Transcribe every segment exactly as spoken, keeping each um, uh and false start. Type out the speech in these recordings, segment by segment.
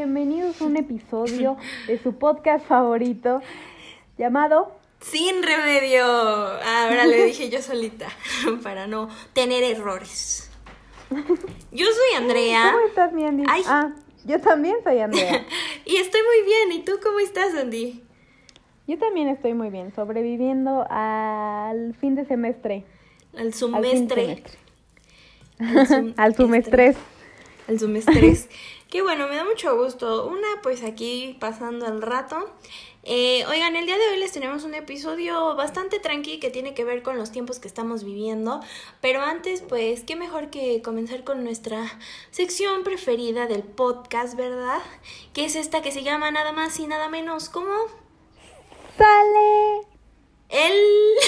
bienvenidos a un episodio de su podcast favorito llamado Sin Remedio. Ahora le dije yo solita para no tener errores. Yo soy Andrea. ¿Cómo estás, mi Andy? Ay. Ah, yo también soy Andrea. Y estoy muy bien. ¿Y tú cómo estás, Andy? Yo también estoy muy bien, sobreviviendo al fin de semestre. Al Al fin de sumestre. semestre. Al, sum- Al sumestrés. Al sumestres. Qué bueno, me da mucho gusto. Una, pues aquí pasando el rato. Eh, oigan, el día de hoy les tenemos un episodio bastante tranqui que tiene que ver con los tiempos que estamos viviendo. Pero antes, pues, qué mejor que comenzar con nuestra sección preferida del podcast, ¿verdad? Que es esta que se llama nada más y nada menos como... ¡Sale! El...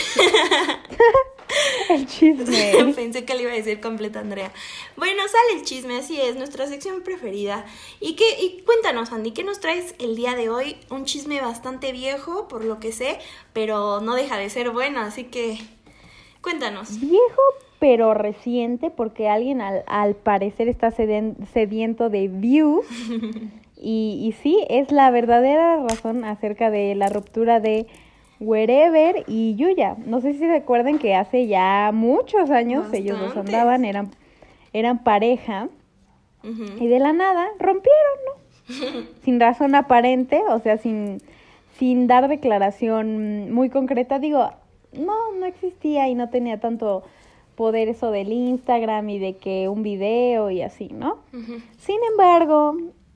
El chisme. Pensé que le iba a decir completa Andrea. Bueno, sale el chisme, así es, nuestra sección preferida. ¿Y qué? Y cuéntanos, Andy, ¿qué nos traes el día de hoy? Un chisme bastante viejo, por lo que sé, pero no deja de ser bueno, así que cuéntanos. Viejo pero reciente, porque alguien al, al parecer está seden- sediento de views. Y, y sí, es la verdadera razón acerca de la ruptura de Wherever y Yuya. No sé si se acuerdan que hace ya muchos años Bastantes. ellos dos andaban, eran, eran pareja, Ujú. y de la nada rompieron, ¿no? Sin razón aparente, o sea, sin, sin dar declaración muy concreta. Digo, no, no existía y no tenía tanto poder eso del Instagram y de que un video y así, ¿no? Ujú. Sin embargo,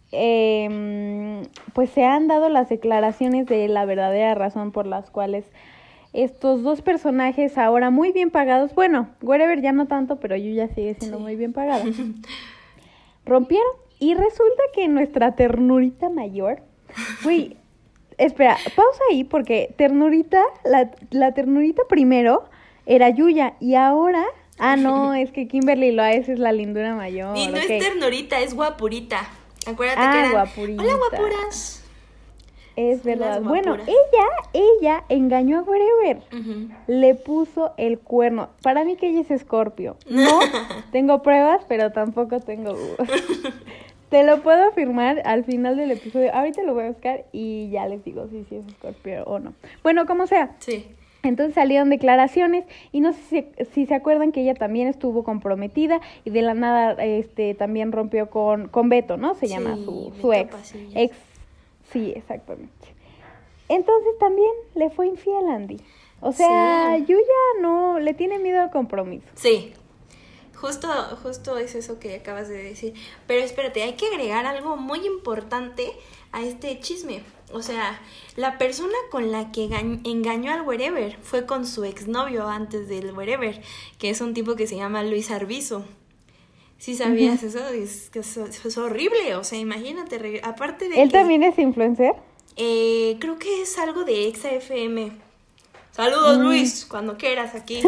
eh, pues se han dado las declaraciones de la verdadera razón por las cuales estos dos personajes ahora muy bien pagados, bueno, Wherever ya no tanto, pero Yuya sigue siendo Sí. muy bien pagada, rompieron. Y resulta que nuestra ternurita mayor, güey, espera, pausa ahí porque ternurita, la, la ternurita primero era Yuya y ahora, ah no, es que Kimberly Loaiz es la lindura mayor. Y no ok. es ternurita, es guapurita. Acuérdate Ah, que eran... guapurita. Hola, guapuras. Es Son verdad. las Bueno, guapuras. ella, ella engañó a Wherever. Ujú. Le puso el cuerno. Para mí que ella es Escorpio. No tengo pruebas, pero tampoco tengo dudas. Te lo puedo afirmar al final del episodio. Ahorita lo voy a buscar y ya les digo si sí es Escorpio o no. Bueno, como sea. Sí. Entonces salieron declaraciones y no sé si, si se acuerdan que ella también estuvo comprometida y de la nada este también rompió con, con Beto, ¿no? Se Sí, llama su, su Beto ex. Pasillas. Ex. Sí, exactamente. Entonces también le fue infiel Andy. O sea, Sí. Yuya no le tiene miedo al compromiso. Sí, justo, justo es eso que acabas de decir. Pero espérate, hay que agregar algo muy importante a este chisme. O sea, la persona con la que ga- engañó al Wherever fue con su exnovio antes del Wherever, que es un tipo que se llama Luis Arbizu. ¿Sí sabías eso? Es, que es, es horrible, o sea, imagínate, re- aparte de ¿Él que... también es influencer? Eh, creo que es algo de Exa F M. Saludos, Mm. Luis, cuando quieras aquí.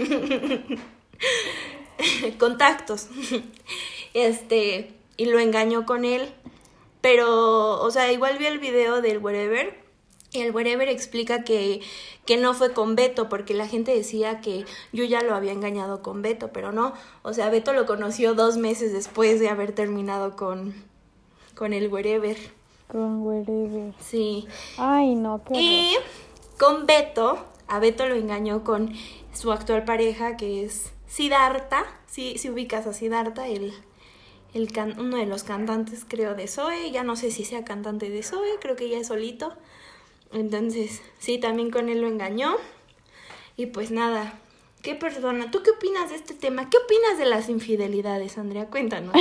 Contactos. Este, y lo engañó con él. Pero, o sea, igual vi el video del Wherever. Y el Wherever explica que, que no fue con Beto, porque la gente decía que yo ya lo había engañado con Beto, pero no. O sea, Beto lo conoció dos meses después de haber terminado con, con el Wherever. Con Wherever. Sí. Ay, no, qué Y horror. con Beto, a Beto lo engañó con su actual pareja, que es Siddhartha. Sí, si ubicas a Siddhartha, el, el can- uno de los cantantes, creo, de Zoe. Ya no sé si sea cantante de Zoe, creo que ya es solito. Entonces, sí, también con él lo engañó. Y pues nada, ¿qué persona? ¿Tú qué opinas de este tema? ¿Qué opinas de las infidelidades, Andrea? Cuéntanos.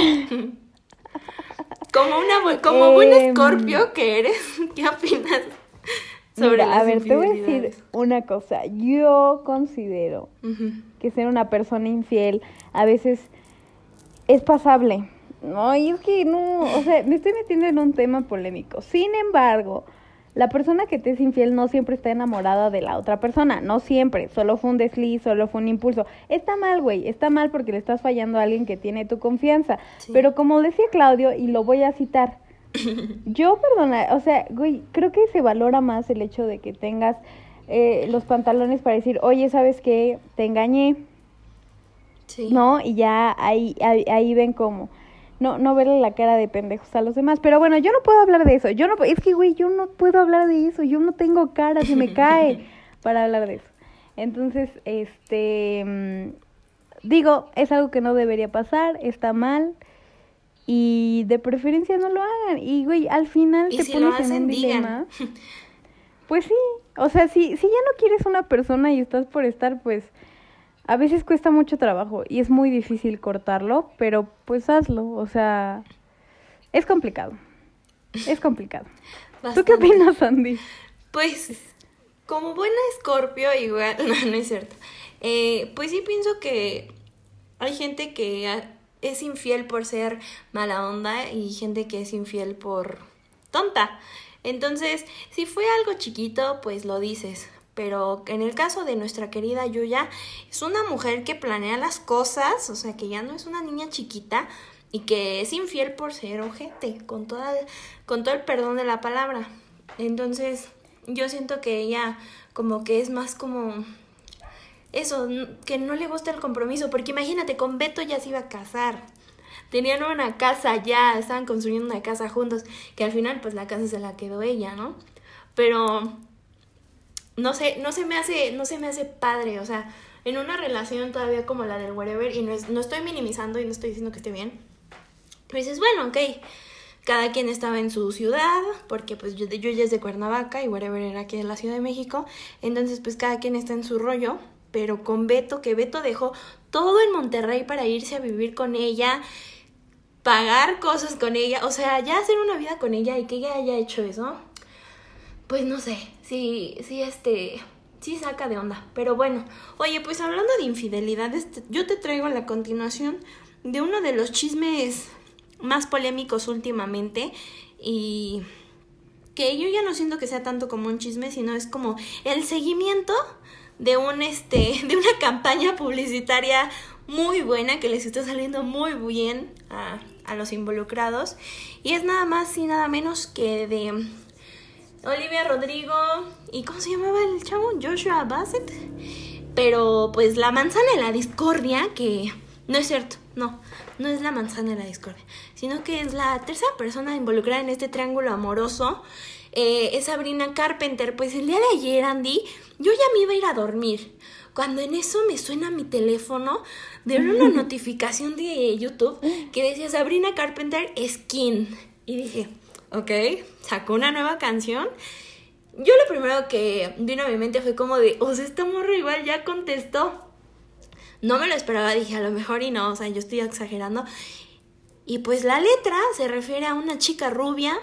Como una bu- como buen Em, escorpio que eres, ¿qué opinas sobre Mira, las a ver, te voy a decir infidelidades? una cosa. Yo considero Ujú. que ser una persona infiel a veces es pasable. No, y es que no, o sea, me estoy metiendo en un tema polémico. Sin embargo, la persona que te es infiel no siempre está enamorada de la otra persona, no siempre, solo fue un desliz, solo fue un impulso. Está mal, güey, está mal porque le estás fallando a alguien que tiene tu confianza. Sí. Pero como decía Claudio, y lo voy a citar, yo, perdona, o sea, güey, creo que se valora más el hecho de que tengas eh, los pantalones para decir, oye, ¿sabes qué? Te engañé, Sí. ¿no? Y ya ahí, ahí, ahí ven cómo. no, no verle la cara de pendejos a los demás. Pero bueno, yo no puedo hablar de eso. Yo no, es que, güey, yo no puedo hablar de eso. Yo no tengo cara, se me cae para hablar de eso. Entonces, este, mmm, digo, es algo que no debería pasar, está mal. Y de preferencia no lo hagan. Y, güey, al final y te si pones lo hacen, en un digan. dilema. Pues sí, o sea, si, si ya no quieres una persona y estás por estar, pues a veces cuesta mucho trabajo y es muy difícil cortarlo, pero pues hazlo, o sea, es complicado, es complicado. Bastante. ¿Tú qué opinas, Andy? Pues, como buena Escorpio, igual, no, no es cierto, eh, pues sí pienso que hay gente que es infiel por ser mala onda y gente que es infiel por tonta. Entonces, si fue algo chiquito, pues lo dices. Pero en el caso de nuestra querida Yuya, es una mujer que planea las cosas, o sea, que ya no es una niña chiquita y que es infiel por ser ojete, con, toda, con todo el perdón de la palabra. Entonces, yo siento que ella como que es más como eso, que no le gusta el compromiso, porque imagínate, con Beto ya se iba a casar. Tenían una casa ya, estaban construyendo una casa juntos, que al final pues la casa se la quedó ella, ¿no? Pero no sé, no se me hace, no se me hace padre, o sea, en una relación todavía como la del whatever, y no, es, no estoy minimizando y no estoy diciendo que esté bien, pero dices, bueno, ok, cada quien estaba en su ciudad, porque pues yo, yo ya es de Cuernavaca y whatever era aquí de la Ciudad de México, entonces pues cada quien está en su rollo, pero con Beto, que Beto dejó todo en Monterrey para irse a vivir con ella, pagar cosas con ella, o sea, ya hacer una vida con ella y que ella haya hecho eso, pues no sé, sí, sí, este, sí saca de onda, pero bueno, oye, pues hablando de infidelidades, yo te traigo la continuación de uno de los chismes más polémicos últimamente y que yo ya no siento que sea tanto como un chisme, sino es como el seguimiento de un, este, de una campaña publicitaria muy buena que les está saliendo muy bien a, a los involucrados y es nada más y nada menos que de Olivia Rodrigo y ¿cómo se llamaba el chavo? Joshua Bassett, pero pues la manzana de la discordia, que no es cierto, no, no es la manzana de la discordia, sino que es la tercera persona involucrada en este triángulo amoroso, eh, es Sabrina Carpenter. Pues el día de ayer, Andy, yo ya me iba a ir a dormir, cuando en eso me suena mi teléfono de una notificación de YouTube que decía Sabrina Carpenter Skin. Y dije, ok, sacó una nueva canción. Yo lo primero que vino a mi mente fue como de, o sea, esta morra igual ya contestó. No me lo esperaba, dije, a lo mejor y no, o sea, yo estoy exagerando. Y pues la letra se refiere a una chica rubia,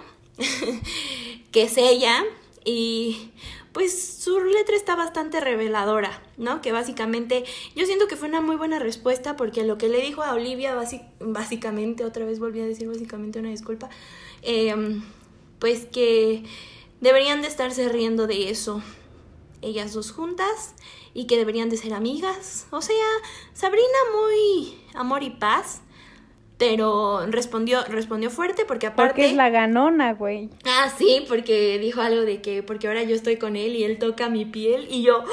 que es ella, y pues su letra está bastante reveladora, ¿no? Que básicamente, yo siento que fue una muy buena respuesta porque lo que le dijo a Olivia, basic, básicamente, otra vez volví a decir básicamente, una disculpa, eh, pues que deberían de estarse riendo de eso, ellas dos juntas, y que deberían de ser amigas. O sea, Sabrina muy amor y paz, pero respondió respondió fuerte porque aparte... Porque es la ganona, güey. Ah, sí, porque dijo algo de que porque ahora yo estoy con él y él toca mi piel y yo...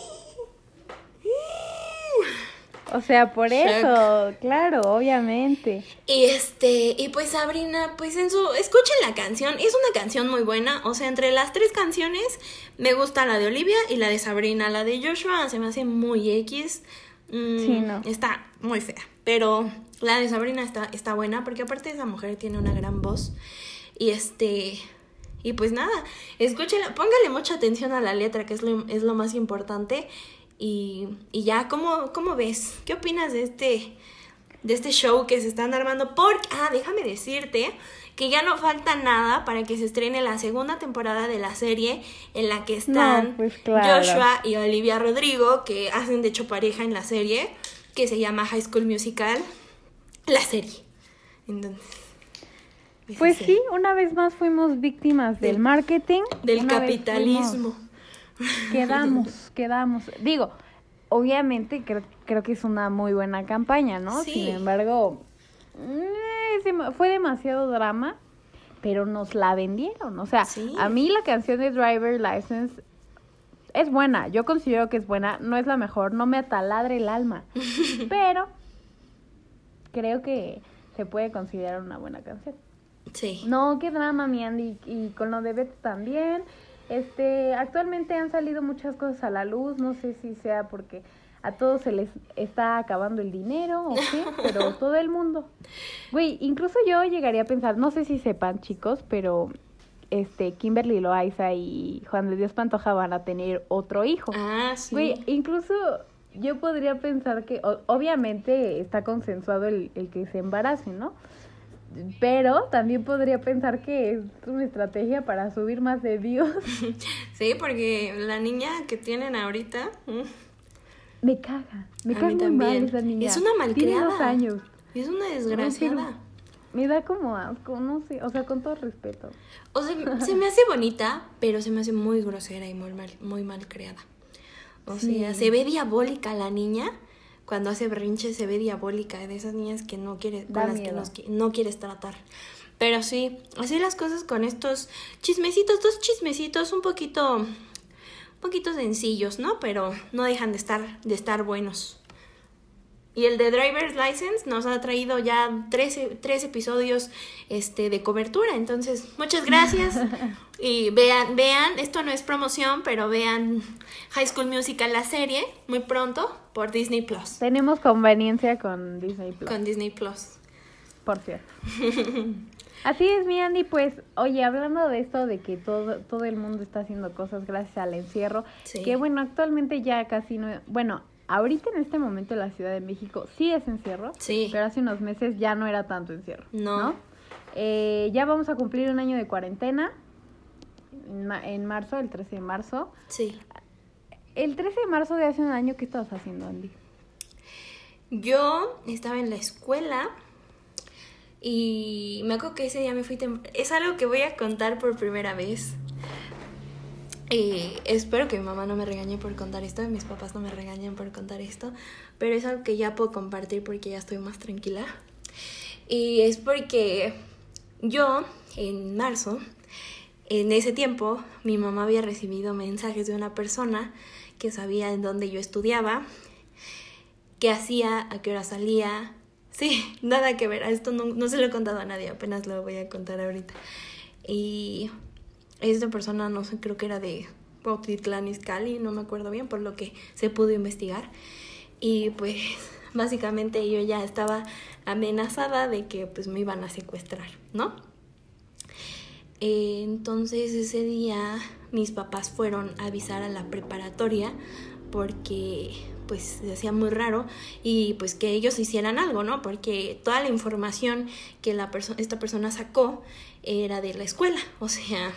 O sea, por Shock. eso, claro, obviamente. Y este, y pues Sabrina, pues en su, escuchen la canción, es una canción muy buena, o sea, entre las tres canciones me gusta la de Olivia y la de Sabrina, la de Joshua se me hace muy X, mm, Sí, no. está muy fea, pero la de Sabrina está, está buena porque aparte esa mujer tiene una gran voz y este... Y pues nada, escúchenla, póngale mucha atención a la letra, que es lo, es lo más importante. Y, y ya, ¿cómo, ¿cómo ves? ¿Qué opinas de este, de este show que se están armando? Porque, ah, déjame decirte que ya no falta nada para que se estrene la segunda temporada de la serie en la que están No, pues claro. Joshua y Olivia Rodrigo, que hacen de hecho pareja en la serie, que se llama High School Musical, la serie. Entonces... Pues sí, una vez más fuimos víctimas del, del marketing. Del capitalismo. Quedamos, quedamos. Digo, obviamente creo, creo que es una muy buena campaña, ¿no? Sí. Sin embargo, eh, fue demasiado drama, pero nos la vendieron. O sea, sí. A mí la canción de Driver License es buena. Yo considero que es buena. No es la mejor, no me ataladre el alma. Pero creo que se puede considerar una buena canción. Sí. No, qué drama, mi Andy, y con lo de Beto también. Este, actualmente han salido muchas cosas a la luz, no sé si sea porque a todos se les está acabando el dinero o qué, pero todo el mundo. Güey, incluso yo llegaría a pensar, no sé si sepan, chicos, pero este Kimberly Loaiza y Juan de Dios Pantoja van a tener otro hijo. Ah, sí. Güey, incluso yo podría pensar que o- obviamente está consensuado el, el que se embarace, ¿no? Pero también podría pensar que es una estrategia para subir más de views. Sí, porque la niña que tienen ahorita... mm, Me caga, me A caga mí muy también. mal esa niña. Es una Tiene malcriada. dos años. es una desgraciada. Me da como asco, no sé, o sea, con todo respeto. O sea, se me hace bonita, pero se me hace muy grosera y muy mal, muy mal creada. O Sí. sea, se ve diabólica la niña. Cuando hace berrinche se ve diabólica, de esas niñas que no quieres, Da con las que miedo. nos qui- no quieres tratar. Pero sí, así las cosas con estos chismecitos, dos chismecitos un poquito, un poquito sencillos, ¿no? Pero no dejan de estar, de estar buenos. Y el de Driver's License nos ha traído ya trece, tres episodios este, de cobertura. Entonces, muchas gracias. Y vean, vean, esto no es promoción, pero vean High School Musical, la serie, muy pronto por Disney Plus. Tenemos conveniencia con Disney Plus, Con Disney Plus. por cierto. Así es, mi Andy, pues, oye, hablando de esto, de que todo, todo el mundo está haciendo cosas gracias al encierro, Sí. que bueno, actualmente ya casi no, bueno, ahorita en este momento la Ciudad de México sí es encierro, Sí. pero hace unos meses ya no era tanto encierro, No. ¿no? Eh, ya vamos a cumplir un año de cuarentena, en, ma- en marzo, el trece de marzo. Sí. El trece de marzo de hace un año, ¿qué estabas haciendo, Andy? Yo estaba en la escuela y me acuerdo que ese día me fui tem- Es algo que voy a contar por primera vez. Eh, espero que mi mamá no me regañe por contar esto, y mis papás no me regañen por contar esto, pero es algo que ya puedo compartir porque ya estoy más tranquila. Y es porque yo, en marzo, en ese tiempo, mi mamá había recibido mensajes de una persona que sabía en dónde yo estudiaba, qué hacía, a qué hora salía. Sí, nada que ver, a esto no, no se lo he contado a nadie, apenas lo voy a contar ahorita. Y esta persona, no sé, creo que era de Cuautitlán Izcalli, no me acuerdo bien, por lo que se pudo investigar. Y pues básicamente yo ya estaba amenazada de que pues me iban a secuestrar, ¿no? Eh, entonces ese día mis papás fueron a avisar a la preparatoria porque pues se hacía muy raro y pues que ellos hicieran algo, ¿no? Porque toda la información que la perso- esta persona sacó era de la escuela, o sea,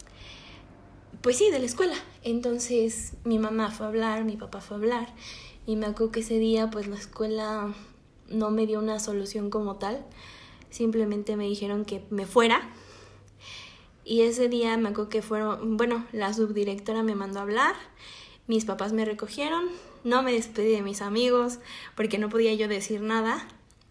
pues sí, de la escuela. Entonces mi mamá fue a hablar, mi papá fue a hablar y me acuerdo que ese día pues la escuela no me dio una solución como tal, simplemente me dijeron que me fuera. Y ese día me acuerdo que fueron, bueno, la subdirectora me mandó a hablar, mis papás me recogieron, no me despedí de mis amigos porque no podía yo decir nada.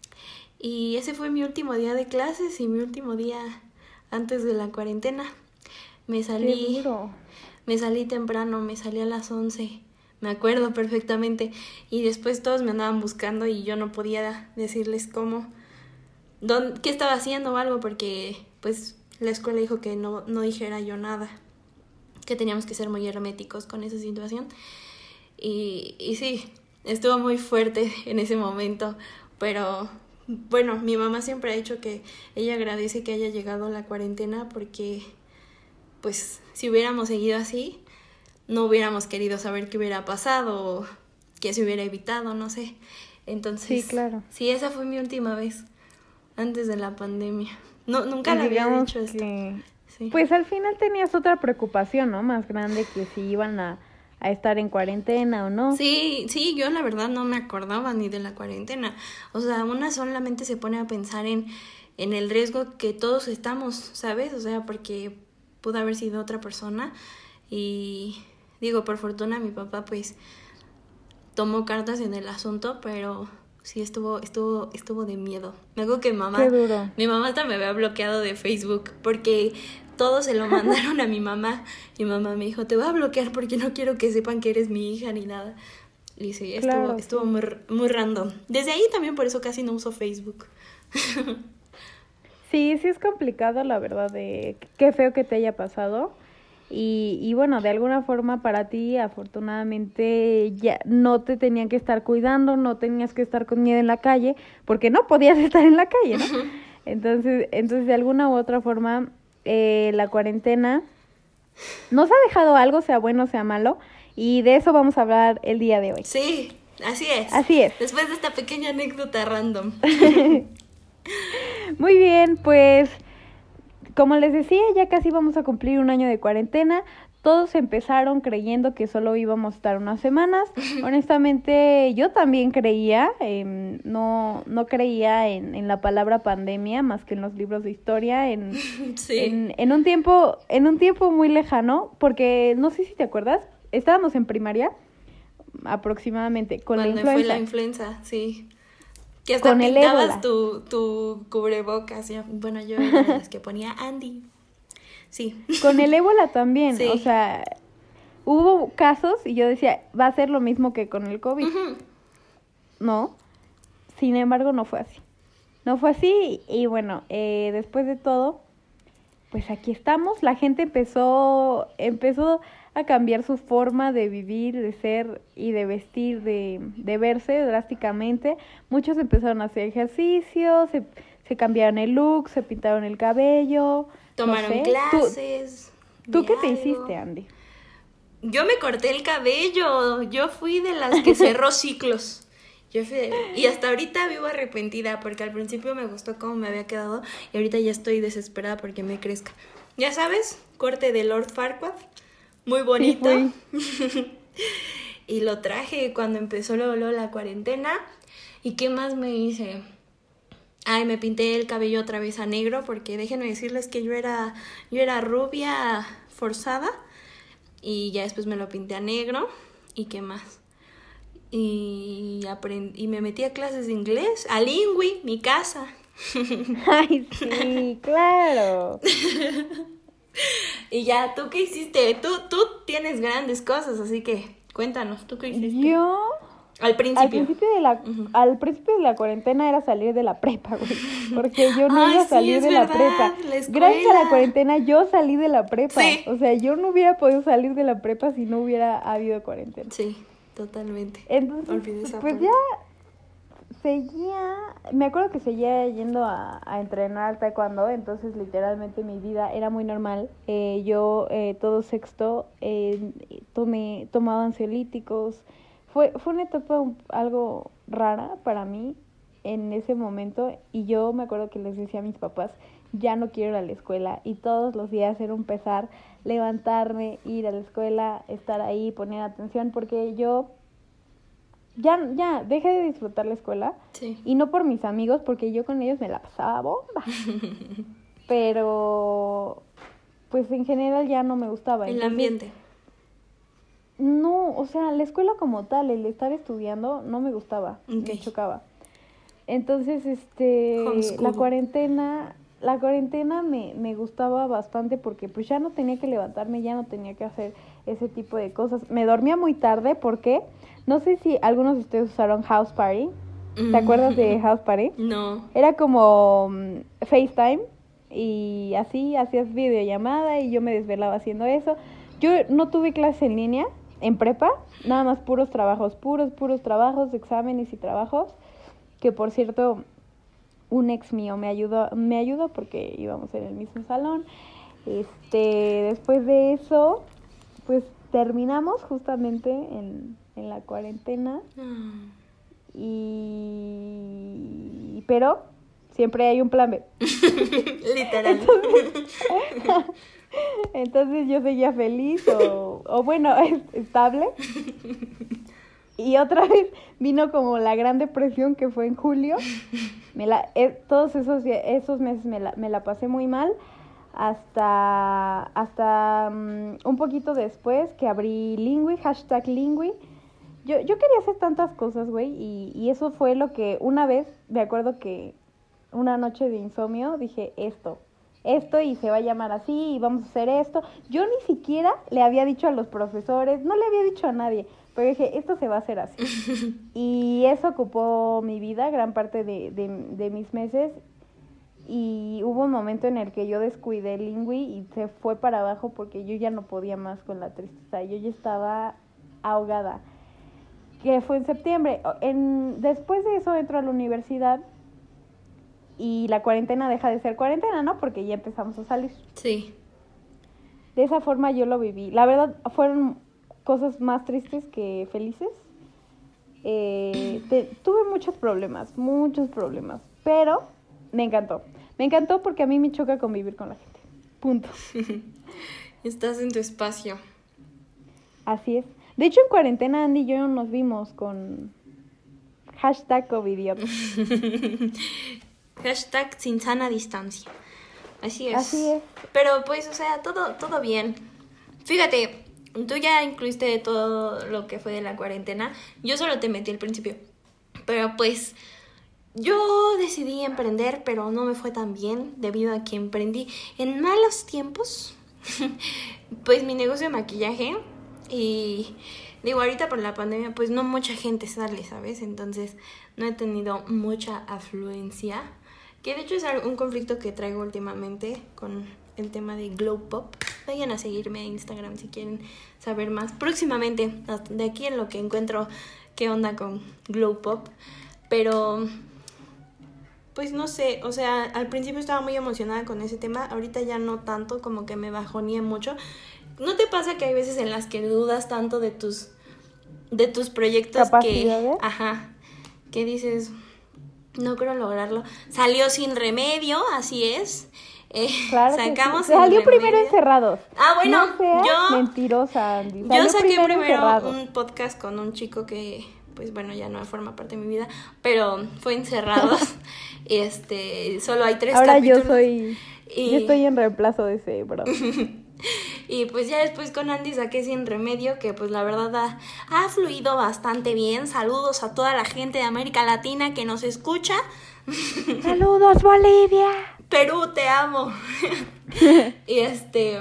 Y ese fue mi último día de clases y mi último día antes de la cuarentena. Me salí, Qué duro. me salí temprano, me salí a las once, me acuerdo perfectamente. Y después todos me andaban buscando y yo no podía decirles cómo, dónde, qué estaba haciendo o algo porque pues la escuela dijo que no, no dijera yo nada, que teníamos que ser muy herméticos con esa situación. Y, y sí, estuvo muy fuerte en ese momento, pero bueno, mi mamá siempre ha dicho que ella agradece que haya llegado la cuarentena porque pues si hubiéramos seguido así, no hubiéramos querido saber qué hubiera pasado o qué se hubiera evitado, no sé. Entonces, Sí, claro. Sí, esa fue mi última vez antes de la pandemia. No, nunca le había Digamos dicho esto. que, Sí. pues al final tenías otra preocupación, ¿no? Más grande que si iban a, a estar en cuarentena o no. Sí, sí, yo la verdad no me acordaba ni de la cuarentena. O sea, una solamente se pone a pensar en, en el riesgo que todos estamos, ¿sabes? O sea, porque pudo haber sido otra persona y digo, por fortuna mi papá pues tomó cartas en el asunto, pero sí estuvo, estuvo, estuvo de miedo. Me acuerdo que mamá, Qué duro. mi mamá hasta me había bloqueado de Facebook porque todos se lo mandaron a mi mamá. Mi mamá me dijo, te voy a bloquear porque no quiero que sepan que eres mi hija ni nada. Y sí, estuvo, Claro, estuvo sí. muy, muy random. Desde ahí también por eso casi no uso Facebook. Sí, sí es complicado, la verdad, de qué feo que te haya pasado. Y, y bueno, de alguna forma para ti, afortunadamente, ya no te tenían que estar cuidando, no tenías que estar con miedo en la calle, porque no podías estar en la calle, ¿no? Entonces, entonces de alguna u otra forma, eh, la cuarentena nos ha dejado algo, sea bueno, sea malo, y de eso vamos a hablar el día de hoy. Sí, así es. Así es. Después de esta pequeña anécdota random. Muy bien, pues como les decía, ya casi vamos a cumplir un año de cuarentena. Todos empezaron creyendo que solo íbamos a estar unas semanas. Honestamente, yo también creía, eh, no, no creía en, en la palabra pandemia más que en los libros de historia, en, Sí. en, en un tiempo, en un tiempo muy lejano, porque no sé si te acuerdas, estábamos en primaria aproximadamente con Cuando la influenza. fue la influenza, sí. Que hasta Con el pintabas ébola. tu, tu cubrebocas. Yo- bueno, yo era de las que ponía Andy. Sí. Con el ébola también, Sí. o sea, hubo casos y yo decía, va a ser lo mismo que con el COVID. Ujú. No, sin embargo no fue así. No fue así y bueno, eh, después de todo, pues aquí estamos. La gente empezó, empezó a cambiar su forma de vivir, de ser y de vestir, de, de verse drásticamente. Muchos empezaron a hacer ejercicio, se, se cambiaron el look, se pintaron el cabello. Tomaron no sé. clases. ¿Tú, ¿tú de qué te algo. hiciste, Andy? Yo me corté el cabello. Yo fui de las que cerró ciclos. Yo fui de- Y hasta ahorita vivo arrepentida porque al principio me gustó cómo me había quedado y ahorita ya estoy desesperada porque me crezca. Ya sabes, corte de Lord Farquaad. Muy bonito. Sí, Y lo traje cuando empezó luego, luego la cuarentena. ¿Y qué más me hice? Ay, me pinté el cabello otra vez a negro porque déjenme decirles que yo era, yo era rubia forzada y ya después me lo pinté a negro. ¿Y qué más? Y, aprend- y me metí a clases de inglés, a Lingui, mi casa. Ay, sí, claro. Y ya, ¿tú qué hiciste? Tú, tú tienes grandes cosas, así que cuéntanos, ¿tú qué hiciste? Yo, Al principio. al principio de la, Ujú. al principio de la cuarentena era salir de la prepa, güey, porque yo no Ay, iba a sí, salir es de la verdad, prepa. la escuela. Gracias a la cuarentena yo salí de la prepa. Sí. O sea, yo no hubiera podido salir de la prepa si no hubiera habido cuarentena. Sí, totalmente. Entonces, Olvidé esa pues parte. ya seguía, me acuerdo que seguía yendo a, a entrenar al taekwondo, entonces literalmente mi vida era muy normal. Eh, yo eh, todo sexto eh, tomé, tomaba ansiolíticos. Fue, fue una etapa un- algo rara para mí en ese momento y yo me acuerdo que les decía a mis papás, ya no quiero ir a la escuela y todos los días era un pesar levantarme, ir a la escuela, estar ahí, poner atención porque yo ya, ya dejé de disfrutar la escuela Sí. y no por mis amigos porque yo con ellos me la pasaba bomba, pero pues en general ya no me gustaba. El Entonces, ambiente. no, o sea, la escuela como tal, el estar estudiando, no me gustaba, Ok. me chocaba. Entonces, este, Homeschool. la cuarentena, la cuarentena me, me gustaba bastante porque pues ya no tenía que levantarme, ya no tenía que hacer ese tipo de cosas. Me dormía muy tarde porque, no sé si algunos de ustedes usaron House Party, ¿te acuerdas de House Party? No. Era como um, FaceTime y así hacías videollamada y yo me desvelaba haciendo eso. Yo no tuve clases en línea en prepa, nada más puros trabajos, puros, puros trabajos, exámenes y trabajos, que por cierto, un ex mío me ayudó, me ayudó porque íbamos en el mismo salón. Este, después de eso, pues terminamos justamente en, en la cuarentena. Ah. Y pero siempre hay un plan B. Literal. Entonces yo seguía feliz o, o bueno, es- estable. Y otra vez vino como la Gran Depresión que fue en julio. Me la, eh, todos esos, die- esos meses me la, me la pasé muy mal. Hasta, hasta um, un poquito después que abrí Lingui, hashtag Lingui. Yo, yo quería hacer tantas cosas, güey, y, y eso fue lo que una vez, me acuerdo que una noche de insomnio, dije esto, esto y se va a llamar así y vamos a hacer esto. Yo ni siquiera le había dicho a los profesores, no le había dicho a nadie, pero dije, esto se va a hacer así. Y eso ocupó mi vida, gran parte de, de, de mis meses. Y hubo un momento en el que yo descuidé el Lingui y se fue para abajo porque yo ya no podía más con la tristeza. Yo ya estaba ahogada. Que fue en septiembre. En, después de eso entro a la universidad y la cuarentena deja de ser cuarentena, ¿no? Porque ya empezamos a salir. Sí. De esa forma yo lo viví. La verdad, fueron cosas más tristes que felices. Eh, te, tuve muchos problemas, muchos problemas, pero me encantó. Me encantó porque a mí me choca convivir con la gente. Punto. Estás en tu espacio. Así es. De hecho, en cuarentena, Andy y yo nos vimos con hashtag covidiota. Hashtag sin sana distancia. Así es. Así es. Pero pues, o sea, todo, todo bien. Fíjate, tú ya incluiste todo lo que fue de la cuarentena. Yo solo te metí al principio. Pero pues, yo decidí emprender, pero no me fue tan bien debido a que emprendí en malos tiempos. Pues mi negocio de maquillaje. Y digo, ahorita por la pandemia, pues no mucha gente sale, ¿sabes? Entonces, no he tenido mucha afluencia. Que de hecho es un conflicto que traigo últimamente con el tema de Glow Pop. Vayan a seguirme en Instagram si quieren saber más. Próximamente, de aquí en lo que encuentro qué onda con Glow Pop. Pero, pues no sé, o sea, al principio estaba muy emocionada con ese tema. Ahorita ya no tanto, como que me bajoneé mucho. ¿No te pasa que hay veces en las que dudas tanto de tus, de tus proyectos que, ajá, que dices... No creo lograrlo. Salió Sin Remedio, así es. Eh, claro sacamos sí. Salió primero Encerrados. Ah, bueno, no seas yo mentirosa, Andy. Salió yo saqué primero, primero un podcast con un chico que, pues bueno, ya no forma parte de mi vida, pero fue Encerrados. este, solo hay tres Ahora capítulos. Ahora yo soy, y... yo estoy en reemplazo de ese, bro. Y pues ya después con Andy saqué Sin Remedio, que pues la verdad ha, ha fluido bastante bien. Saludos a toda la gente de América Latina que nos escucha. Saludos, Bolivia. Perú, te amo. Y este,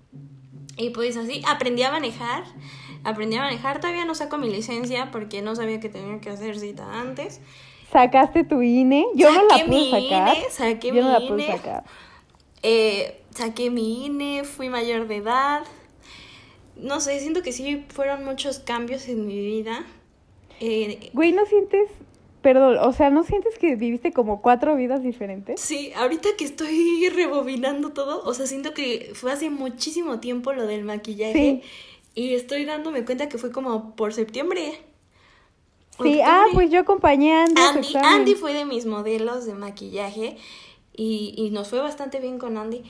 y pues así, aprendí a manejar. Aprendí a manejar, todavía no saco mi licencia porque no sabía que tenía que hacer cita antes. ¿Sacaste tu I N E? Yo saqué no la pude mi sacar. I N E, saqué Yo mi no la I N E. pude sacar. Eh... Saqué mi I N E, fui mayor de edad. No sé, siento que sí fueron muchos cambios en mi vida. Eh, Güey, ¿no sientes, perdón, o sea, ¿no sientes que viviste como cuatro vidas diferentes? Sí, ahorita que estoy rebobinando todo, o sea, siento que fue hace muchísimo tiempo lo del maquillaje. Sí. Y estoy dándome cuenta que fue como por septiembre. Sí, octubre. ah, pues yo acompañé a Andy. Andy, Andy fue de mis modelos de maquillaje y, y nos fue bastante bien con Andy.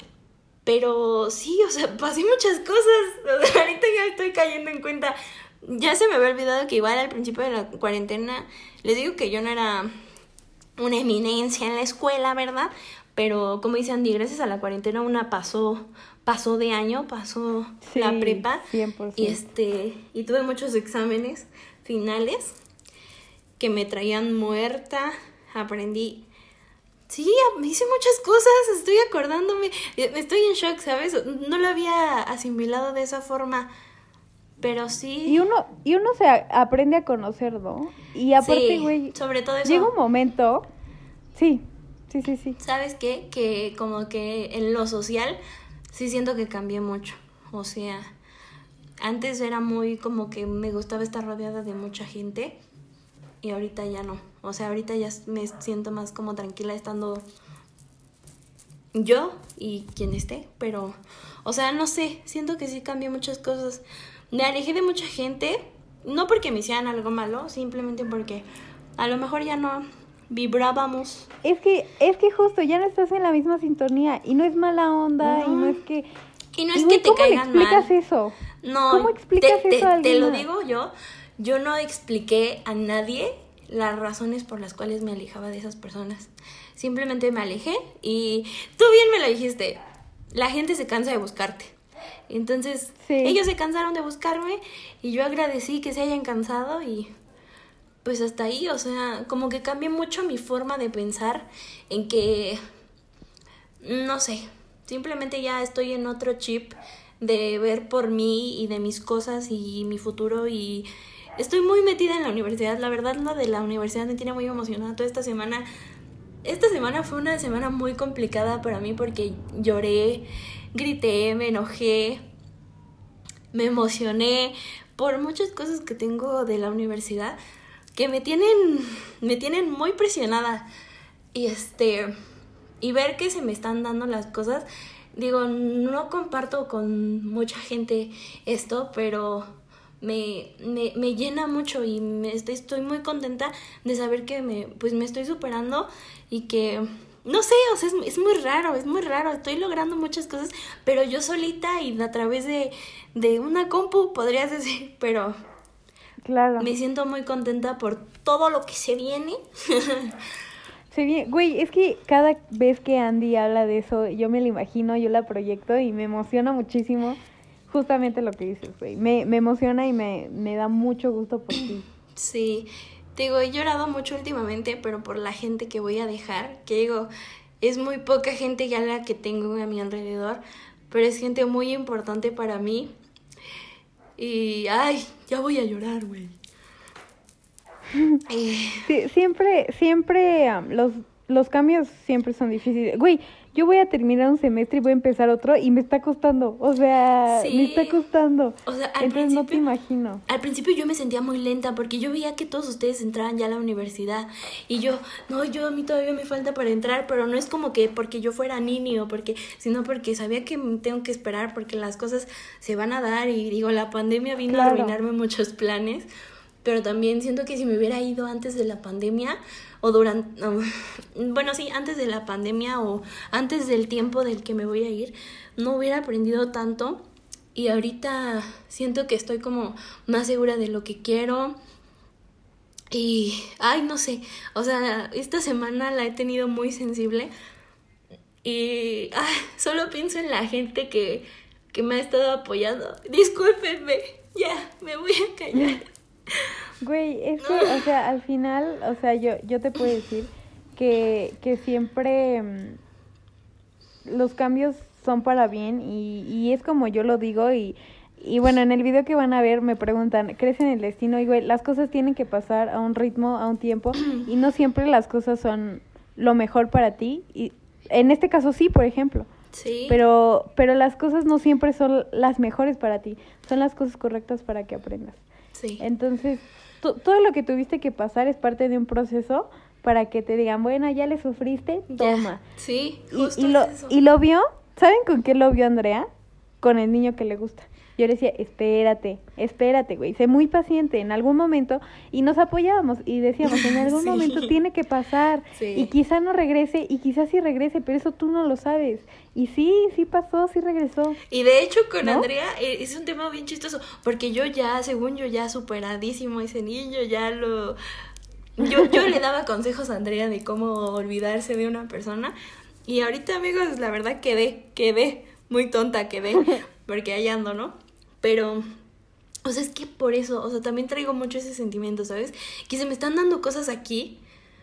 Pero sí, o sea, pasé muchas cosas. O sea, ahorita ya estoy cayendo en cuenta. Ya se me había olvidado que igual al principio de la cuarentena, les digo que yo no era una eminencia en la escuela, ¿verdad? Pero como dice Andy, gracias a la cuarentena una pasó, pasó de año, pasó sí, la prepa. cien por ciento. Y este, y tuve muchos exámenes finales que me traían muerta. Aprendí. Sí, hice muchas cosas, estoy acordándome, estoy en shock, ¿sabes? No lo había asimilado de esa forma, pero sí. Y uno, y uno se a- aprende a conocer, ¿no? Y aparte, sí, güey, sobre todo eso. llega un momento, sí, sí, sí, sí. ¿Sabes qué? Que como que en lo social sí siento que cambié mucho, o sea, antes era muy como que me gustaba estar rodeada de mucha gente. Y ahorita ya no. O sea, ahorita ya me siento más como tranquila estando yo y quien esté. Pero, o sea, no sé. Siento que sí cambié muchas cosas. Me alejé de mucha gente. No porque me hicieran algo malo. Simplemente porque a lo mejor ya no vibrábamos. Es que, es que justo ya no estás en la misma sintonía. Y no es mala onda. No. Y no es que... Y no es y, que güey, te ¿cómo caigan le explicas mal. eso? No. ¿Cómo explicas te, eso a te, te lo alguien digo yo. Yo no expliqué a nadie las razones por las cuales me alejaba de esas personas. Simplemente me alejé y tú bien me lo dijiste, la gente se cansa de buscarte. Entonces, sí. Ellos se cansaron de buscarme y yo agradecí que se hayan cansado y pues hasta ahí, o sea, como que cambié mucho mi forma de pensar en que, no sé, simplemente ya estoy en otro chip de ver por mí y de mis cosas y mi futuro, y estoy muy metida en la universidad. La verdad, lo de la universidad me tiene muy emocionada toda esta semana. Esta semana fue una semana muy complicada para mí porque lloré, grité, me enojé, me emocioné por muchas cosas que tengo de la universidad que me tienen, me tienen muy presionada. Y este, y ver que se me están dando las cosas, digo, no comparto con mucha gente esto, pero me, me, me llena mucho y me estoy, estoy muy contenta de saber que me, pues me estoy superando y que, no sé, o sea, es, es muy raro, es muy raro, estoy logrando muchas cosas, pero yo solita y a través de, de una compu, podrías decir, pero claro. Me siento muy contenta por todo lo que se viene. Se viene, güey, es que cada vez que Andy habla de eso, yo me lo imagino, yo la proyecto y me emociona muchísimo. Justamente lo que dices, güey. Me, me emociona y me, me da mucho gusto por ti. Sí, te digo, he llorado mucho últimamente, pero por la gente que voy a dejar, que digo, es muy poca gente ya la que tengo a mi alrededor, pero es gente muy importante para mí. Y, ay, ya voy a llorar, güey. Sí, siempre, siempre, um, los, los cambios siempre son difíciles. Güey, yo voy a terminar un semestre y voy a empezar otro y me está costando, o sea, Sí. me está costando. O sea, al Entonces no te principio- imagino. Al principio yo me sentía muy lenta porque yo veía que todos ustedes entraban ya a la universidad y yo, no, yo a mí todavía me falta para entrar, pero no es como que porque yo fuera niño, porque, sino porque sabía que me tengo que esperar porque las cosas se van a dar y digo, la pandemia vino Claro. a arruinarme muchos planes, pero también siento que si me hubiera ido antes de la pandemia o durante, no, bueno, sí, antes de la pandemia o antes del tiempo del que me voy a ir, no hubiera aprendido tanto. Y ahorita siento que estoy como más segura de lo que quiero. Y, ay, no sé, o sea, esta semana la he tenido muy sensible. Y, ay, solo pienso en la gente que, que me ha estado apoyando. Discúlpenme, ya, me voy a callar. Güey, es que, o sea, al final, o sea, yo, yo te puedo decir que, que siempre mm, los cambios son para bien y, y es como yo lo digo y, y bueno, en el video que van a ver me preguntan, ¿crees en el destino? Y güey, las cosas tienen que pasar a un ritmo, a un tiempo y no siempre las cosas son lo mejor para ti y en este caso sí, por ejemplo. Sí. Pero, pero las cosas no siempre son las mejores para ti, son las cosas correctas para que aprendas. Sí. Entonces, to- todo lo que tuviste que pasar es parte de un proceso para que te digan, bueno, ya le sufriste, Ya. toma. Sí, Y, justo y lo, es eso. y lo vio, ¿saben con qué lo vio Andrea? Con el niño que le gusta. Yo le decía, espérate, espérate, güey, sé muy paciente en algún momento, y nos apoyábamos y decíamos, en algún Sí. momento tiene que pasar, Sí. y quizá no regrese, y quizás sí regrese, pero eso tú no lo sabes. Y sí, sí pasó, sí regresó. Y de hecho con ¿No? Andrea eh, es un tema bien chistoso, porque yo ya, según yo, ya superadísimo ese niño, ya lo... Yo, yo le daba consejos a Andrea de cómo olvidarse de una persona, y ahorita, amigos, la verdad quedé, quedé, muy tonta quedé, porque ahí ando, ¿no? Pero... O sea, es que por eso, o sea, también traigo mucho ese sentimiento, ¿sabes? Que se me están dando cosas aquí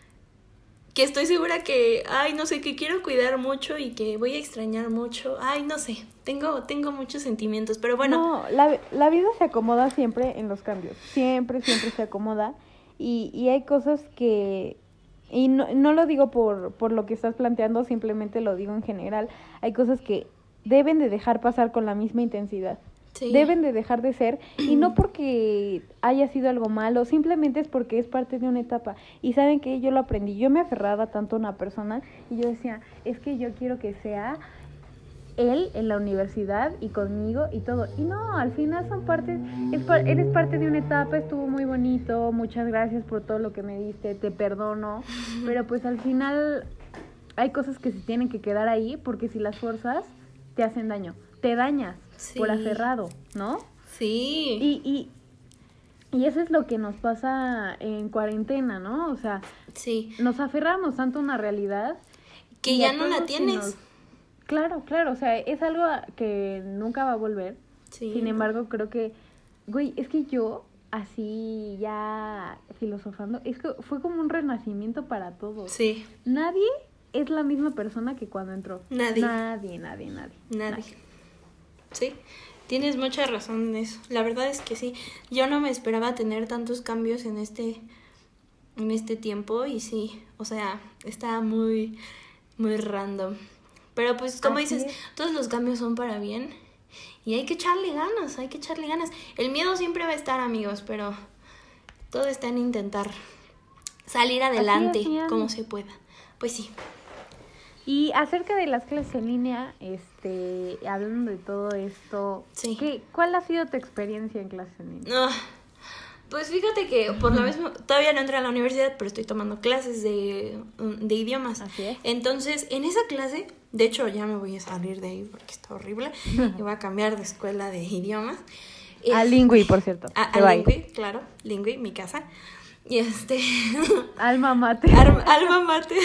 que estoy segura que, ay, no sé, que quiero cuidar mucho y que voy a extrañar mucho. Ay, no sé, tengo, tengo muchos sentimientos, pero bueno. No, la, la vida se acomoda siempre en los cambios, siempre, siempre se acomoda y, y hay cosas que, y no, no lo digo por, por lo que estás planteando, simplemente lo digo en general, hay cosas que deben de dejar pasar con la misma intensidad. Sí. Deben de dejar de ser, y no porque haya sido algo malo, simplemente es porque es parte de una etapa. Y saben que yo lo aprendí, yo me aferraba tanto a una persona y yo decía, es que yo quiero que sea él en la universidad y conmigo y todo. Y no, al final son partes, es par- eres parte de una etapa, estuvo muy bonito, muchas gracias por todo lo que me diste, te perdono, pero pues al final hay cosas que se tienen que quedar ahí porque si las fuerzas te hacen daño, te dañas. Sí. Por aferrado, ¿no? Sí. Y, y, y eso es lo que nos pasa en cuarentena, ¿no? O sea, Sí. nos aferramos tanto a una realidad Que y ya a no la todos que tienes. nos- Claro, claro, o sea, es algo a- que nunca va a volver. Sí. Sin embargo, creo que, güey, es que yo, así ya filosofando, es que fue como un renacimiento para todos. Sí. Nadie es la misma persona que cuando entró. Nadie. Nadie, nadie, nadie. Nadie. Sí, tienes mucha razón en eso. La verdad es que sí. Yo no me esperaba tener tantos cambios en este, en este tiempo y sí, o sea, está muy, muy random. Pero pues como Así dices, es. todos los cambios son para bien y hay que echarle ganas, hay que echarle ganas. El miedo siempre va a estar, amigos, pero todo está en intentar salir adelante Así es, Ian. como se pueda. Pues sí. Y acerca de las clases en línea, este, hablando de todo esto, Sí. ¿qué, ¿cuál ha sido tu experiencia en clases en línea? No, pues fíjate que por lo mismo, todavía no entré a la universidad, pero estoy tomando clases de, de idiomas. Así es. Entonces, en esa clase, de hecho ya me voy a salir de ahí porque está horrible, y voy a cambiar de escuela de idiomas. A Eh, Lingui, por cierto. A, te a va a ir. Lingui, claro, Lingui, mi casa. Y este... Alma mater. Ar- alma mater.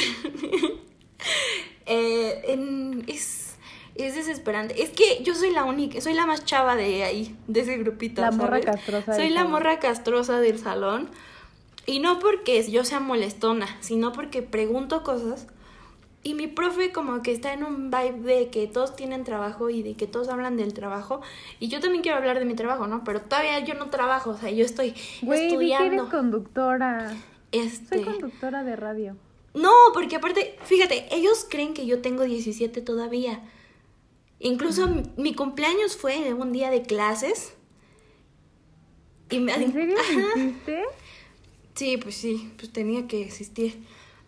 eh, en- es, es desesperante. Es que yo soy la única, soy la más chava de ahí, de ese grupito. La morra ¿sabes? castrosa Soy del la salón. morra castrosa del salón. Y no porque yo sea molestona, sino porque pregunto cosas. Y mi profe como que está en un vibe de que todos tienen trabajo y de que todos hablan del trabajo. Y yo también quiero hablar de mi trabajo, ¿no? Pero todavía yo no trabajo, o sea, yo estoy Güey, vi que estudiando. eres conductora. Este... Soy conductora de radio. No, porque aparte, fíjate, ellos creen que yo tengo diecisiete todavía. Incluso mi, mi cumpleaños fue un día de clases. Y me ¿En serio Ajá. lo hiciste? Sí, pues sí, pues tenía que existir.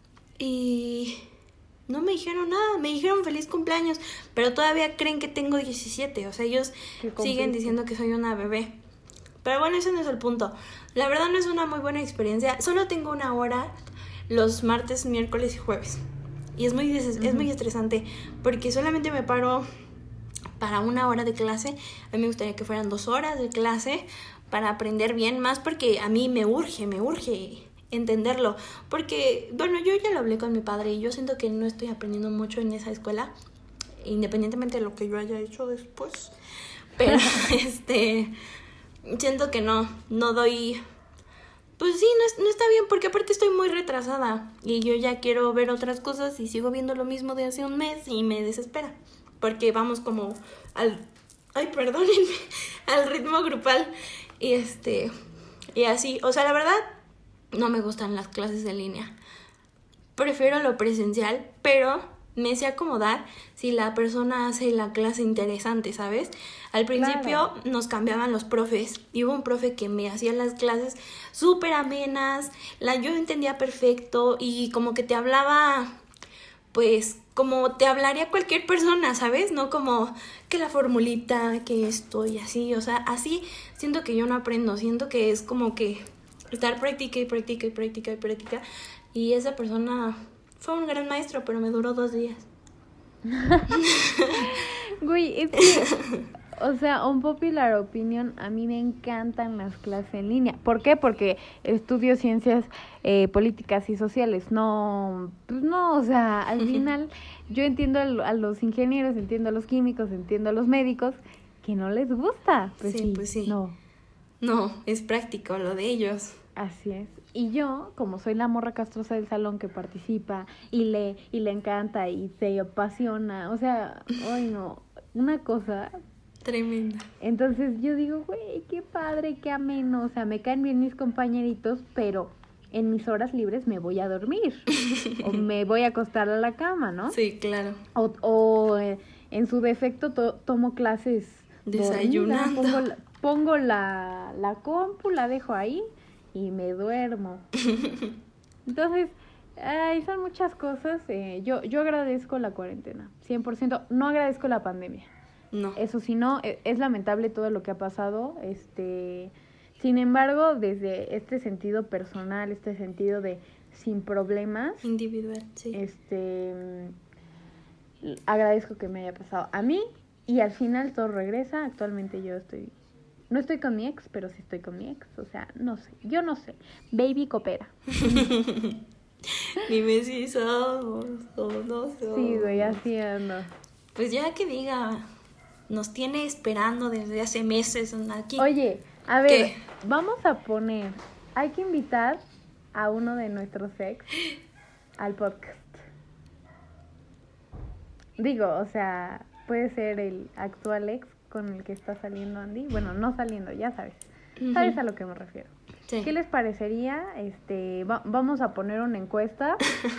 Y no me dijeron nada, me dijeron feliz cumpleaños, pero todavía creen que tengo diecisiete. O sea, ellos Que siguen cumpliste. diciendo que soy una bebé. Pero bueno, ese no es el punto. La verdad no es una muy buena experiencia. Solo tengo una hora los martes, miércoles y jueves. Y es muy, des- Ujú. es muy estresante porque solamente me paro para una hora de clase. A mí me gustaría que fueran dos horas de clase para aprender bien, más porque a mí me urge, me urge entenderlo. Porque, bueno, yo ya lo hablé con mi padre y yo siento que no estoy aprendiendo mucho en esa escuela, independientemente de lo que yo haya hecho después. Pero, este, siento que no, no doy... Pues sí, no, es- no está bien, porque aparte estoy muy retrasada y yo ya quiero ver otras cosas y sigo viendo lo mismo de hace un mes y me desespera, porque vamos como al... Ay, perdónenme, al ritmo grupal y este... Y así, o sea, la verdad, no me gustan las clases en línea. Prefiero lo presencial, pero me sé acomodar si la persona hace la clase interesante, ¿sabes? Al principio Claro. nos cambiaban los profes. Y hubo un profe que me hacía las clases súper amenas, la, yo entendía perfecto y como que te hablaba, pues, como te hablaría cualquier persona, ¿sabes? No como que la formulita, que esto y así. O sea, así siento que yo no aprendo. Siento que es como que estar práctica y práctica y práctica y práctica. Y esa persona fue un gran maestro, pero me duró dos días. Güey, es que, o sea, un popular opinion, a mí me encantan las clases en línea. ¿Por qué? Porque estudio ciencias eh, políticas y sociales. No, pues no, o sea, al final yo entiendo a, lo- a los ingenieros, entiendo a los químicos, entiendo a los médicos que no les gusta. Pues Sí, sí, pues sí. no, No, es práctico lo de ellos. así es. Y yo, como soy la morra castrosa del salón que participa y lee y le encanta y se apasiona, o sea, ay no, una cosa. Tremendo. Entonces yo digo, güey, qué padre, qué ameno, o sea, me caen bien mis compañeritos, pero en mis horas libres me voy a dormir o me voy a acostar a la cama, ¿no? Sí, claro. O, o eh, en su defecto to- tomo clases dormida, Desayunando. pongo, la, pongo la, la compu, la dejo ahí y me duermo. Entonces, ay, son muchas cosas. eh, yo, yo agradezco la cuarentena, cien por ciento. No agradezco la pandemia. No. Eso sí, no, e- es lamentable todo lo que ha pasado. Este, sin embargo, desde este sentido personal, este sentido de sin problemas, Individual, sí. este, mm, agradezco que me haya pasado a mí y al final todo regresa. Actualmente yo estoy, no estoy con mi ex, pero sí estoy con mi ex. O sea, no sé, yo no sé. Baby coopera. Dime si somos o no somos. Sí, güey, así ando. Pues ya que diga, nos tiene esperando desde hace meses aquí. Oye, a ver, ¿Qué? vamos a poner, hay que invitar a uno de nuestros ex al podcast. Digo, o sea, puede ser el actual ex con el que está saliendo Andy, bueno, no saliendo, ya sabes, Uh-huh. sabes a lo que me refiero. Sí. ¿Qué les parecería? Este, va- vamos a poner una encuesta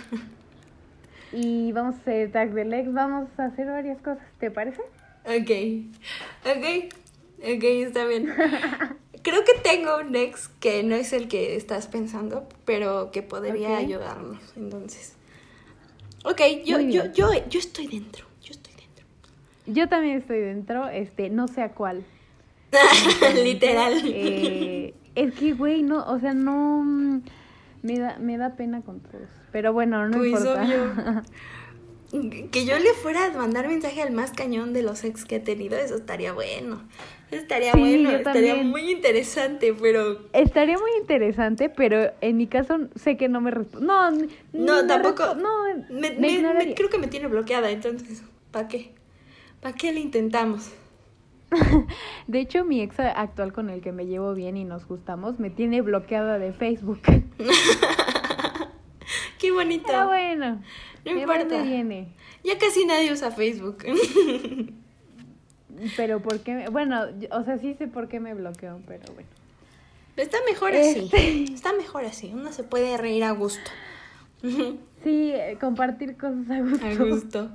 y vamos a hacer tag del ex, vamos a hacer varias cosas, ¿te parece? Ok, ok, ok, está bien. Creo que tengo un ex que no es el que estás pensando, pero que podría Ok. ayudarnos, entonces. Ok, yo, Muy yo, bien. yo, yo estoy dentro, yo estoy dentro. Yo también estoy dentro, este, no sé a cuál. Literal. Eh, es que, güey, no, o sea, no, mm, me da, me da pena con todos. Pero bueno, no Pues importa. obvio. Que yo le fuera a mandar mensaje al más cañón de los ex que he tenido, eso estaría bueno. Eso estaría Sí, bueno, yo estaría también. muy interesante, pero Estaría muy interesante, pero en mi caso sé que no me responde. No, n- no, me tampoco. respo- no, me, me me- ignoraría. me- creo que me tiene bloqueada, entonces, ¿para qué? ¿Para qué le intentamos? De hecho, mi ex actual con el que me llevo bien y nos gustamos me tiene bloqueada de Facebook. Qué bonito. Pero bueno, No me va y importa. me viene. Ya casi nadie usa Facebook. Pero ¿por qué? me- Bueno, yo- o sea, sí sé por qué me bloqueó, pero bueno. Está mejor así. Este. Está mejor así. Uno se puede reír a gusto. Sí, eh, compartir cosas a gusto. A gusto.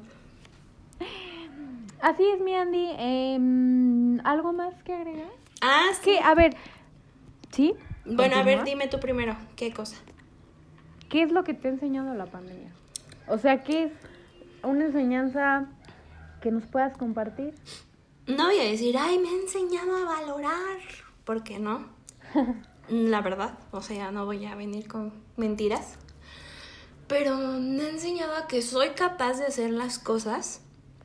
Así es, mi Andy. Em, ¿algo más que agregar? Ah, sí. Que, a ver, ¿sí? Bueno, a ver, ¿Continúa? dime tú primero. ¿Qué cosa? ¿Qué es lo que te ha enseñado la pandemia? O sea, ¿qué es una enseñanza que nos puedas compartir? No voy a decir, ay, me ha enseñado a valorar. ¿Por qué no? La verdad, o sea, no voy a venir con mentiras. Pero me ha enseñado a que soy capaz de hacer las cosas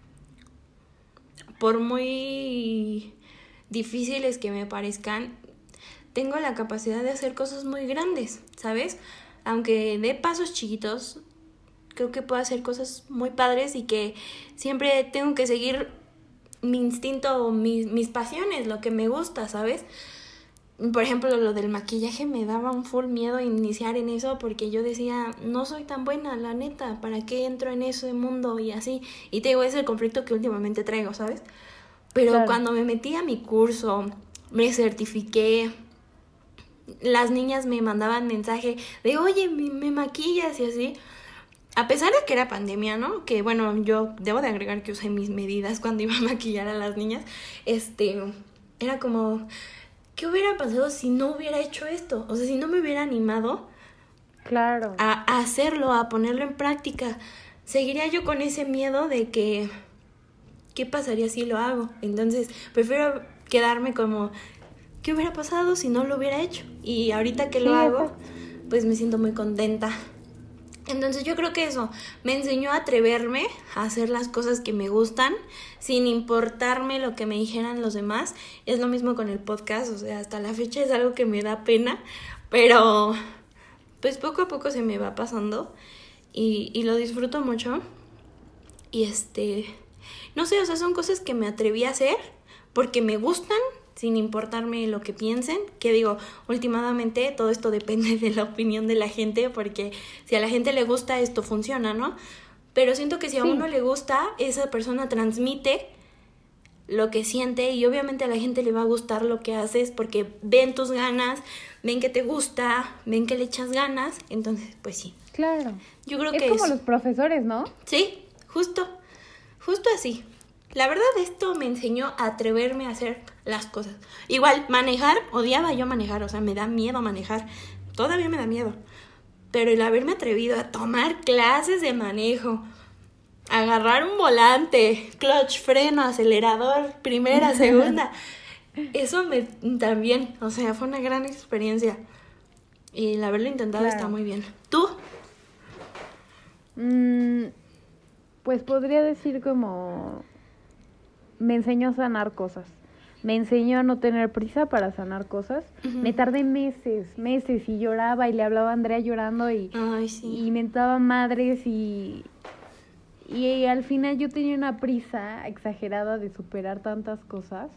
por muy difíciles que me parezcan. Tengo la capacidad de hacer cosas muy grandes, ¿sabes? Aunque dé pasos chiquitos, creo que puedo hacer cosas muy padres y que siempre tengo que seguir mi instinto, mis, mis pasiones, lo que me gusta, ¿sabes? Por ejemplo, lo del maquillaje me daba un full miedo iniciar en eso porque yo decía, no soy tan buena, la neta, ¿para qué entro en ese mundo y así? Y te digo, es el conflicto que últimamente traigo, ¿sabes? Pero Claro. cuando me metí a mi curso, me certifiqué, las niñas me mandaban mensaje de, oye, me, me maquillas y así. A pesar de que era pandemia, ¿no? Que bueno, yo debo de agregar que usé mis medidas cuando iba a maquillar a las niñas. Este, era como, ¿qué hubiera pasado si no hubiera hecho esto? O sea, si no me hubiera animado Claro. a, a hacerlo, a ponerlo en práctica. Seguiría yo con ese miedo de que, ¿qué pasaría si lo hago? Entonces, prefiero quedarme como, ¿qué hubiera pasado si no lo hubiera hecho? Y ahorita que lo Sí, hago, exacto. pues me siento muy contenta. Entonces yo creo que eso me enseñó a atreverme a hacer las cosas que me gustan sin importarme lo que me dijeran los demás. Es lo mismo con el podcast, o sea, hasta la fecha es algo que me da pena, pero pues poco a poco se me va pasando y, y lo disfruto mucho. Y este, no sé, o sea, son cosas que me atreví a hacer porque me gustan, sin importarme lo que piensen, que digo, últimamente todo esto depende de la opinión de la gente, porque si a la gente le gusta esto funciona, ¿no? Pero siento que si a Sí. uno le gusta, esa persona transmite lo que siente y obviamente a la gente le va a gustar lo que haces porque ven tus ganas, ven que te gusta, ven que le echas ganas, entonces pues sí, Claro. yo creo Es que como es... los profesores, ¿no? Sí, justo, justo así. La verdad esto me enseñó a atreverme a hacer las cosas. Igual, manejar, odiaba yo manejar, o sea, me da miedo manejar. Todavía me da miedo. Pero el haberme atrevido a tomar clases de manejo, agarrar un volante, clutch, freno, acelerador, primera, segunda, eso me también, o sea, fue una gran experiencia. Y el haberlo intentado Claro. está muy bien. ¿Tú? Mm, pues podría decir como me enseñó a sanar cosas. Me enseñó a no tener prisa para sanar cosas. Ujú. Me tardé meses, meses y lloraba y le hablaba a Andrea llorando y, Ay, sí. y mentaba madres y, y al final yo tenía una prisa exagerada de superar tantas cosas.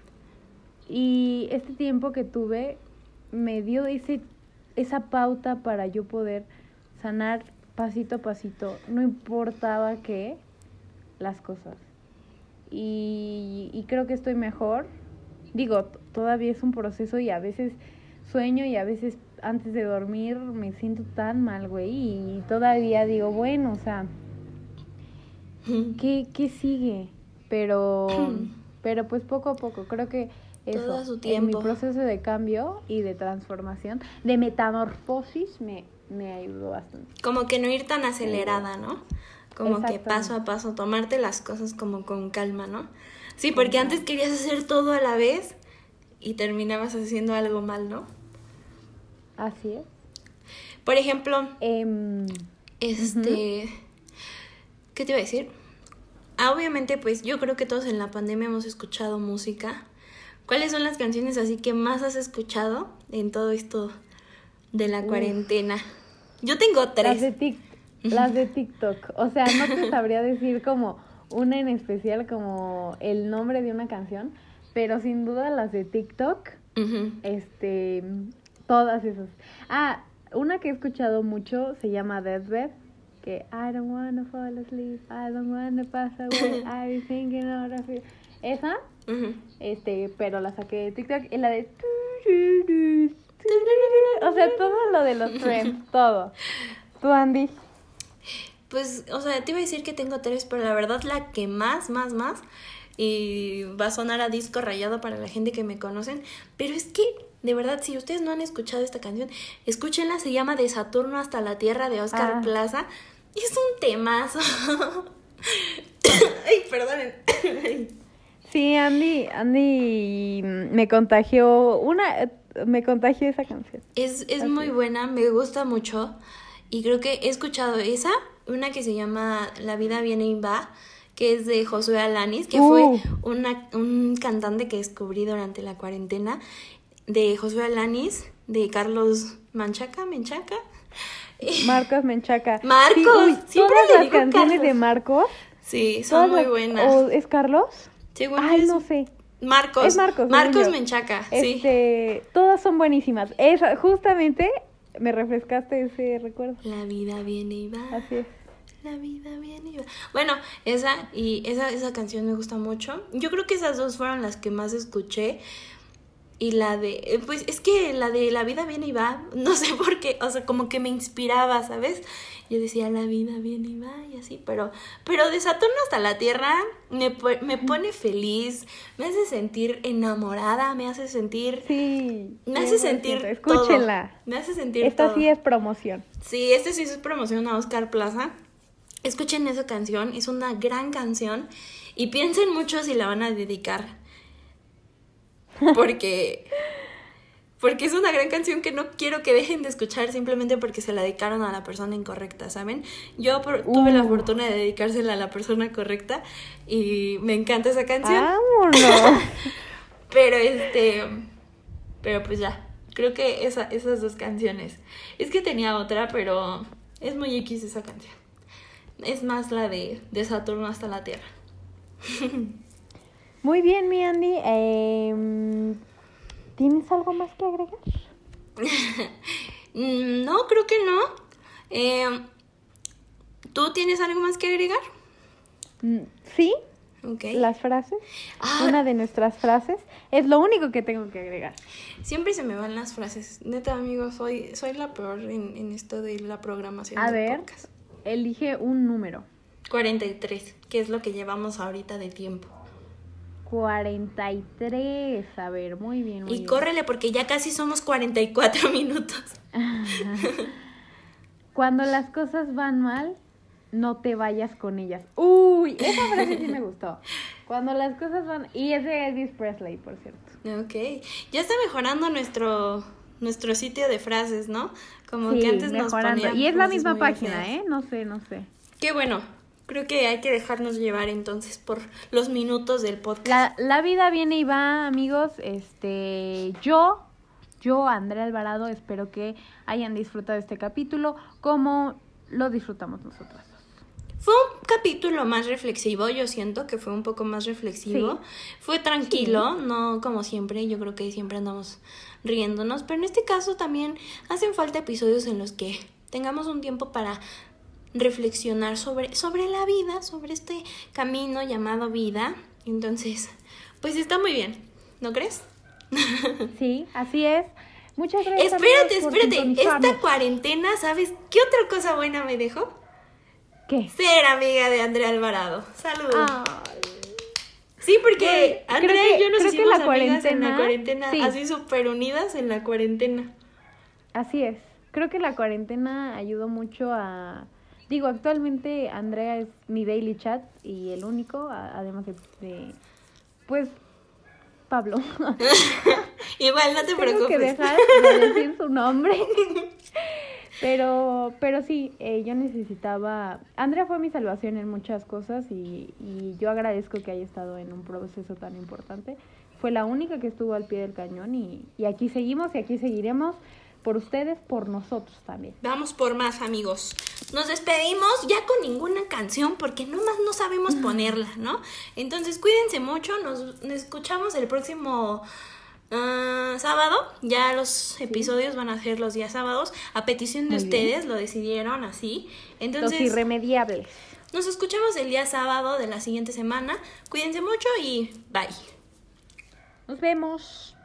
Y este tiempo que tuve me dio ese, esa pauta para yo poder sanar pasito a pasito, no importaba qué, las cosas. y, y creo que estoy mejor. Digo, t- todavía es un proceso y a veces sueño y a veces antes de dormir me siento tan mal, güey, y todavía digo, bueno, o sea, ¿qué, qué sigue? Pero, pero pues poco a poco, creo que eso, Todo a su en mi tiempo. proceso de cambio y de transformación, de metamorfosis, me, me ayudó bastante. Como que no ir tan acelerada, ¿no? Como que Exactamente. paso a paso, tomarte las cosas como con calma, ¿no? Sí, Con porque calma. antes querías hacer todo a la vez y terminabas haciendo algo mal, ¿no? Así es. Por ejemplo, Em, este... ¿Qué te iba a decir? Ah, obviamente, pues yo creo que todos en la pandemia hemos escuchado música. ¿Cuáles son las canciones así que más has escuchado en todo esto de la Uf. cuarentena? Yo tengo tres. Las de, tic- las de TikTok. O sea, no te sabría decir como una en especial, como el nombre de una canción, pero sin duda las de TikTok, Ujú. este, todas esas. Ah, una que he escuchado mucho se llama Deathbed, que I don't wanna fall asleep, I don't wanna pass away, I be thinking of you. Esa, Ujú. este, pero la saqué de TikTok y la de... O sea, todo lo de los trends, todo. ¿Tú, Andy? Pues, o sea, te iba a decir que tengo tres, pero la verdad la que más, más, más, y va a sonar a disco rayado para la gente que me conocen, pero es que, de verdad, si ustedes no han escuchado esta canción, escúchenla, se llama De Saturno hasta la Tierra de Oscar Ah. Plaza, y es un temazo. Ay, perdonen. Sí, Andy, Andy me contagió una, me contagió esa canción. Es, es Así muy es. buena, me gusta mucho, y creo que he escuchado esa, una que se llama La vida viene y va, que es de Josué Alanis, que Uh. fue una, un cantante que descubrí durante la cuarentena, de Josué Alanis, de Carlos Manchaca, Menchaca. Marcos Menchaca. Marcos, Sí, uy, siempre todas le las digo canciones Carlos. de Marcos. Sí, son todas muy las- buenas. ¿O es Carlos? Según Ay, es no sé. Marcos. Es Marcos, según Marcos yo. Menchaca, sí. Este, todas son buenísimas. Esa, justamente, me refrescaste ese recuerdo. La vida viene y va. Así es. La vida viene y va. Bueno, esa y esa, esa canción me gusta mucho. Yo creo que esas dos fueron las que más escuché. Y la de, eh, pues es que la de La vida viene y va, no sé por qué, o sea, como que me inspiraba, ¿sabes? Yo decía, la vida viene y va y así, pero, pero de Saturno hasta la Tierra me, po- me pone feliz, me hace sentir enamorada, me hace sentir, Sí. me hace cien por ciento. sentir Escúchenla. todo. Me hace sentir Esta todo. sí es promoción. Sí, este sí es promoción a Oscar Plaza. Escuchen esa canción, es una gran canción y piensen mucho si la van a dedicar. Porque porque es una gran canción que no quiero que dejen de escuchar simplemente porque se la dedicaron a la persona incorrecta, ¿saben? Yo por- tuve la Uh. fortuna de dedicársela a la persona correcta y me encanta esa canción. Vámonos. Pero este, pero pues ya, creo que esa, esas dos canciones. Es que tenía otra, pero es muy X esa canción. Es más la de, de Saturno hasta la Tierra. Muy bien, mi Andy. Em, ¿Tienes algo más que agregar? Mm, No, creo que no. Eh, ¿Tú tienes algo más que agregar? Mm, Sí, Ok. las frases. Ah. Una de nuestras frases. Es lo único que tengo que agregar. Siempre se me van las frases. Neta, amigos, soy, soy la peor en, en esto de la programación A del ver, podcast. elige un número. cuarenta y tres, que es lo que llevamos ahorita de tiempo. cuarenta y tres. A ver, muy bien, muy Y bien. córrele porque ya casi somos cuarenta y cuatro minutos. Cuando las cosas van mal, no te vayas con ellas. Uy, esa frase sí me gustó. Cuando las cosas van... Y es de Elvis Presley, por cierto. Ok. Ya está mejorando nuestro, nuestro sitio de frases, ¿no? Como Sí, que antes nos mejorando. ponían Y es la frases misma muy página, feas. ¿eh? No sé, no sé. Qué bueno. Creo que hay que dejarnos llevar entonces por los minutos del podcast. La, la vida viene y va, amigos. Este, yo, yo, Andrea Alvarado, espero que hayan disfrutado este capítulo como lo disfrutamos nosotros. Fue un capítulo más reflexivo, yo siento que fue un poco más reflexivo. Sí. Fue tranquilo, no como siempre, yo creo que siempre andamos riéndonos, pero en este caso también hacen falta episodios en los que tengamos un tiempo para reflexionar sobre, sobre la vida, sobre este camino llamado vida. Entonces, pues está muy bien, ¿no crees? Sí, así es. Muchas gracias. Espérate, amigos, por espérate. sintonizarnos. Esta cuarentena, ¿sabes qué otra cosa buena me dejó? ¿Qué? Ser amiga de Andrea Alvarado. Saludos. Ay. Sí, porque Bueno, Andrea creo que- y yo nos creo que hicimos la amigas en la cuarentena- cuarentena, sí. así súper unidas en la cuarentena. Así es. Creo que la cuarentena ayudó mucho a... Digo, actualmente Andrea es mi daily chat y el único, a- además de... de- pues, Pablo. Igual, no te Tengo preocupes. que dejar de decir su nombre. Pero, pero sí, eh, yo necesitaba... Andrea fue mi salvación en muchas cosas y, y yo agradezco que haya estado en un proceso tan importante. Fue la única que estuvo al pie del cañón y, y aquí seguimos y aquí seguiremos por ustedes, por nosotros también. Vamos por más, amigos. Nos despedimos ya con ninguna canción porque nomás no sabemos ponerla, ¿no? Entonces, cuídense mucho. Nos, nos escuchamos el próximo uh, sábado. Ya los episodios van a ser los días sábados. A petición de Muy ustedes bien. lo decidieron así. Los Entonces, irremediables. nos escuchamos el día sábado de la siguiente semana. Cuídense mucho y bye. Nos vemos.